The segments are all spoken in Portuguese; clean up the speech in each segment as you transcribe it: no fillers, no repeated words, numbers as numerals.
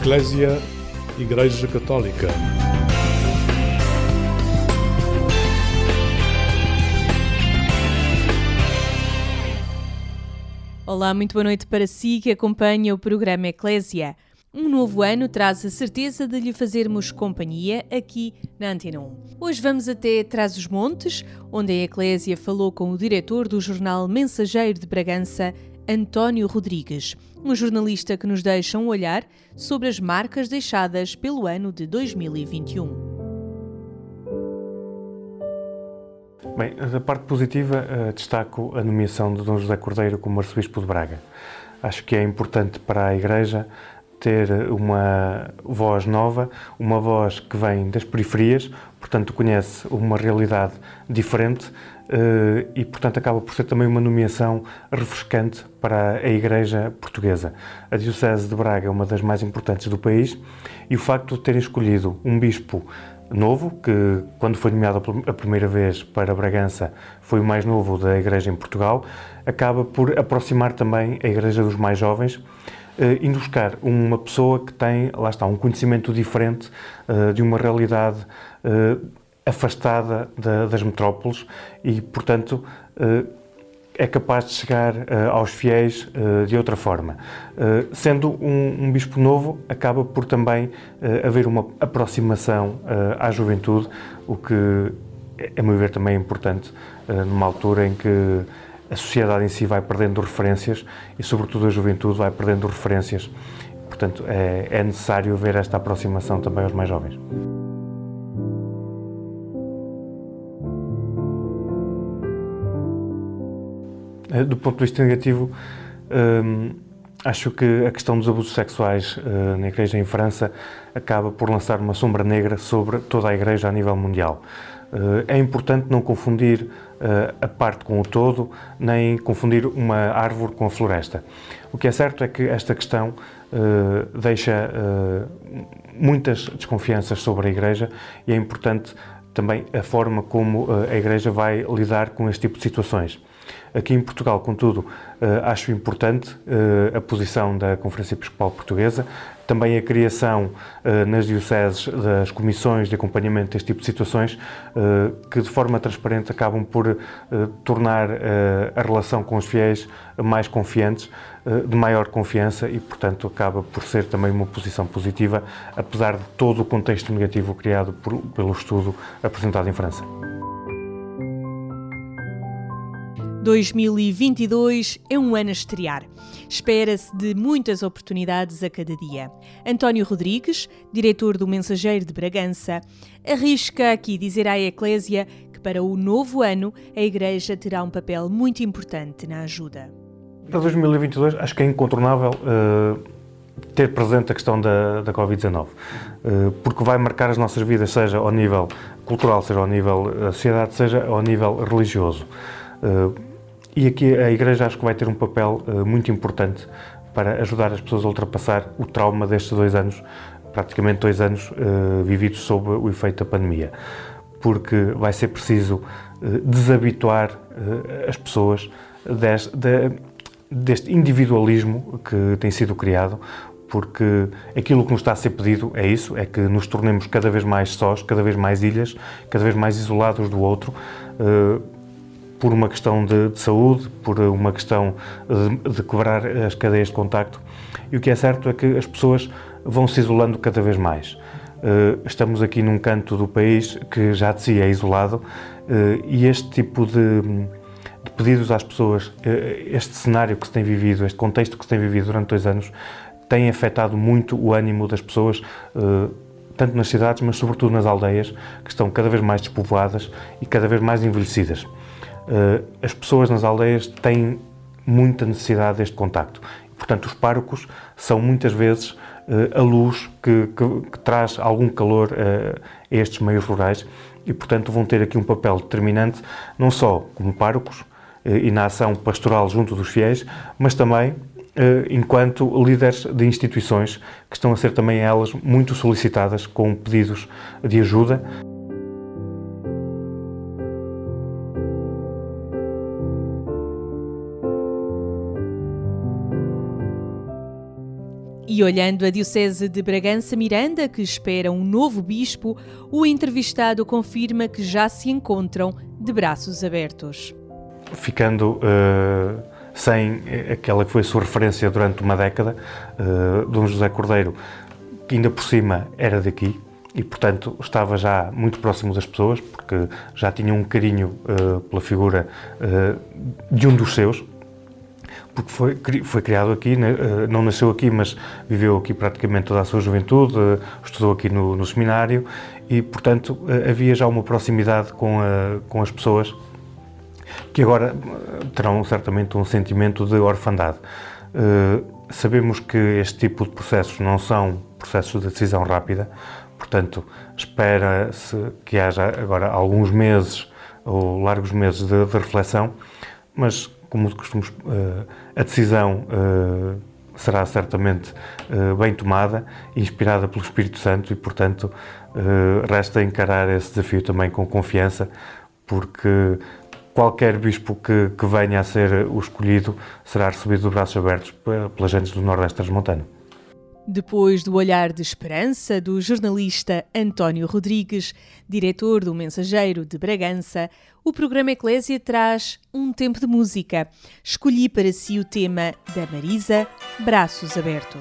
Eclésia, Igreja Católica. Olá, muito boa noite para si que acompanha o programa Eclésia. Um novo ano traz a certeza de lhe fazermos companhia aqui na Antena 1. Hoje vamos até Trás-os-Montes, onde a Eclésia falou com o diretor do jornal Mensageiro de Bragança, António Rodrigues, um jornalista que nos deixa um olhar sobre as marcas deixadas pelo ano de 2021. Bem, da parte positiva, destaco a nomeação de Dom José Cordeiro como arcebispo de Braga. Acho que é importante para a Igreja ter uma voz nova, uma voz que vem das periferias, portanto conhece uma realidade diferente e, portanto, acaba por ser também uma nomeação refrescante para a Igreja portuguesa. A Diocese de Braga é uma das mais importantes do país e o facto de terem escolhido um bispo novo, que quando foi nomeado a primeira vez para Bragança foi o mais novo da Igreja em Portugal, acaba por aproximar também a Igreja dos mais jovens, indo buscar uma pessoa que tem, lá está, um conhecimento diferente de uma realidade afastada das metrópoles e, portanto, é capaz de chegar aos fiéis de outra forma. Sendo um bispo novo, acaba por também haver uma aproximação à juventude, o que, a meu ver, também é importante numa altura em que a sociedade em si vai perdendo referências e, sobretudo, a juventude vai perdendo referências. Portanto, é necessário ver esta aproximação também aos mais jovens. Do ponto de vista negativo, acho que a questão dos abusos sexuais na Igreja em França acaba por lançar uma sombra negra sobre toda a Igreja a nível mundial. É importante não confundir a parte com o todo, nem confundir uma árvore com a floresta. O que é certo é que esta questão deixa muitas desconfianças sobre a Igreja e é importante também a forma como a Igreja vai lidar com este tipo de situações. Aqui em Portugal, contudo, acho importante a posição da Conferência Episcopal Portuguesa, também a criação nas dioceses das comissões de acompanhamento deste tipo de situações, que de forma transparente acabam por tornar a relação com os fiéis mais confiantes, de maior confiança e, portanto, acaba por ser também uma posição positiva, apesar de todo o contexto negativo criado pelo estudo apresentado em França. 2022 é um ano a estrear. Espera-se de muitas oportunidades a cada dia. António Rodrigues, diretor do Mensageiro de Bragança, arrisca aqui dizer à Eclésia que para o novo ano a Igreja terá um papel muito importante na ajuda. Para 2022 acho que é incontornável ter presente a questão da Covid-19, porque vai marcar as nossas vidas, seja ao nível cultural, seja ao nível da sociedade, seja ao nível religioso. E aqui a Igreja acho que vai ter um papel muito importante para ajudar as pessoas a ultrapassar o trauma destes 2 anos, praticamente 2 anos vividos sob o efeito da pandemia, porque vai ser preciso desabituar as pessoas deste individualismo que tem sido criado, porque aquilo que nos está a ser pedido é isso, é que nos tornemos cada vez mais sós, cada vez mais ilhas, cada vez mais isolados do outro, por uma questão de saúde, por uma questão de quebrar as cadeias de contacto. E o que é certo é que as pessoas vão se isolando cada vez mais. Estamos aqui num canto do país que já de si é isolado e este tipo de pedidos às pessoas, este cenário que se tem vivido, este contexto que se tem vivido durante 2 anos, tem afetado muito o ânimo das pessoas, tanto nas cidades, mas sobretudo nas aldeias, que estão cada vez mais despovoadas e cada vez mais envelhecidas. As pessoas nas aldeias têm muita necessidade deste contacto. Portanto, os párocos são muitas vezes a luz que traz algum calor a estes meios rurais e, portanto, vão ter aqui um papel determinante, não só como párocos e na ação pastoral junto dos fiéis, mas também enquanto líderes de instituições que estão a ser também elas muito solicitadas com pedidos de ajuda. E E olhando a Diocese de Bragança-Miranda, que espera um novo bispo, o entrevistado confirma que já se encontram de braços abertos. Ficando sem aquela que foi a sua referência durante uma década, Dom José Cordeiro, que ainda por cima era daqui e, portanto, estava já muito próximo das pessoas, porque já tinha um carinho pela figura de um dos seus, porque foi criado aqui, não nasceu aqui, mas viveu aqui praticamente toda a sua juventude, estudou aqui no seminário e, portanto, havia já uma proximidade com as pessoas que agora terão certamente um sentimento de orfandade. Sabemos que este tipo de processos não são processos de decisão rápida, portanto, espera-se que haja agora alguns meses ou largos meses de reflexão, mas, como de costume, a decisão será certamente bem tomada, inspirada pelo Espírito Santo e, portanto, resta encarar esse desafio também com confiança, porque qualquer bispo que venha a ser o escolhido será recebido de braços abertos pelas gentes do Nordeste Transmontano. Depois do olhar de esperança do jornalista António Rodrigues, diretor do Mensageiro de Bragança, o programa Eclésia traz um tempo de música. Escolhi para si o tema da Marisa, Braços Abertos.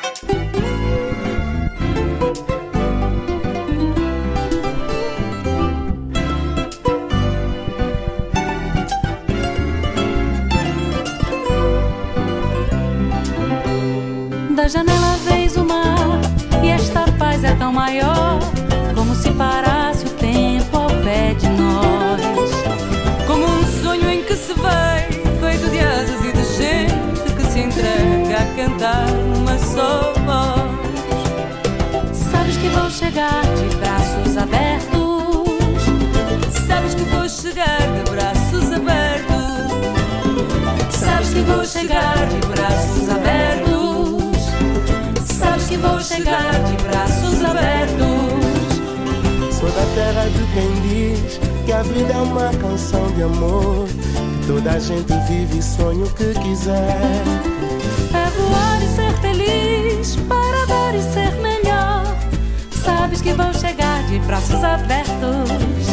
Da janela vês o mar e esta paz é tão maior, como se parasse o tempo ao pé de nós. Como um sonho em que se vê, feito de asas e de gente que se entrega a cantar numa só voz. Sabes que vou chegar de braços abertos, sabes que vou chegar de braços abertos, sabes que vou chegar de braços abertos, sabes que vou chegar de braços abertos. Sou da terra de quem diz que a vida é uma canção de amor, que toda a gente vive e sonha o que quiser. É voar e ser feliz, para dar e ser melhor. Sabes que vou chegar de braços abertos.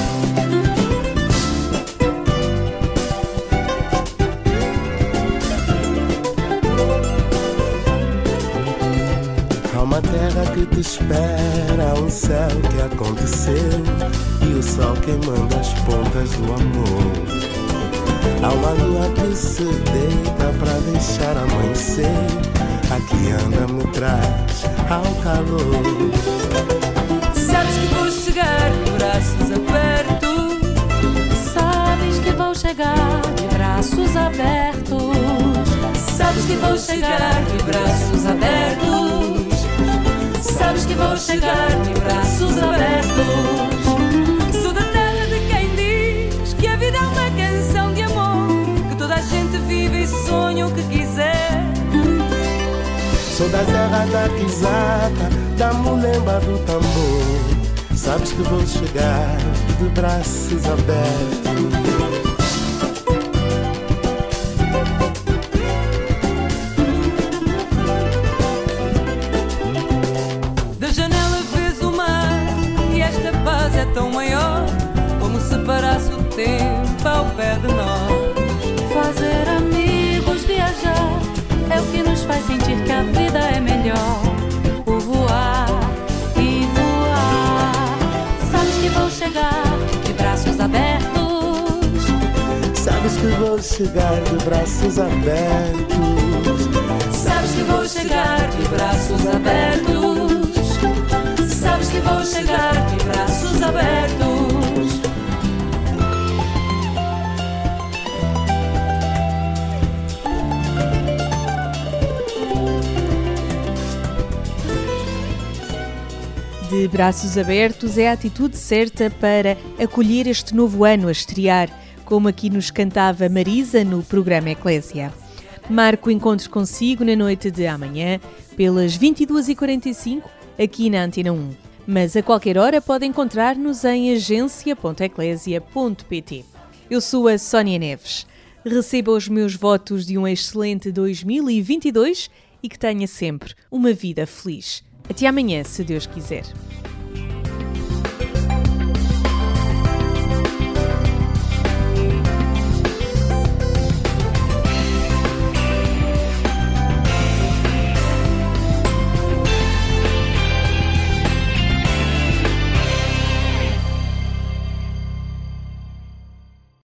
Há uma terra que te espera, um céu que aconteceu e o sol queimando as pontas do amor. Há uma lua que se deita pra deixar amanhecer, aqui anda me traz ao calor. sabes que vou chegar de braços abertos, Sabes que vou chegar de braços abertos. sabes que vou chegar de braços abertos, Sabes que vou chegar de braços abertos. sou da terra de quem diz que a vida é uma canção de amor, que toda a gente vive e sonha o que quiser. Sou da terra da quizaca, da mulemba do tambor. Sabes que vou chegar de braços abertos. Da janela vês o mar e esta paz é tão maior, como se parasse o tempo ao pé de nós. Fazer amigos, viajar, é o que nos faz sentir que a vida é melhor. O voar e voar. Sabes que vou chegar de braços abertos. Sabes que vou chegar de braços abertos. Sabes que vou chegar de braços abertos, Sabes que vou chegar de braços abertos. De braços abertos é a atitude certa para acolher este novo ano a estrear, como aqui nos cantava Marisa no programa Eclésia. Marco encontros consigo na noite de amanhã, pelas 22h45, aqui na Antena 1. Mas a qualquer hora pode encontrar-nos em agência.eclésia.pt. Eu sou a Sónia Neves. Receba os meus votos de um excelente 2022 e que tenha sempre uma vida feliz. Até amanhã, se Deus quiser.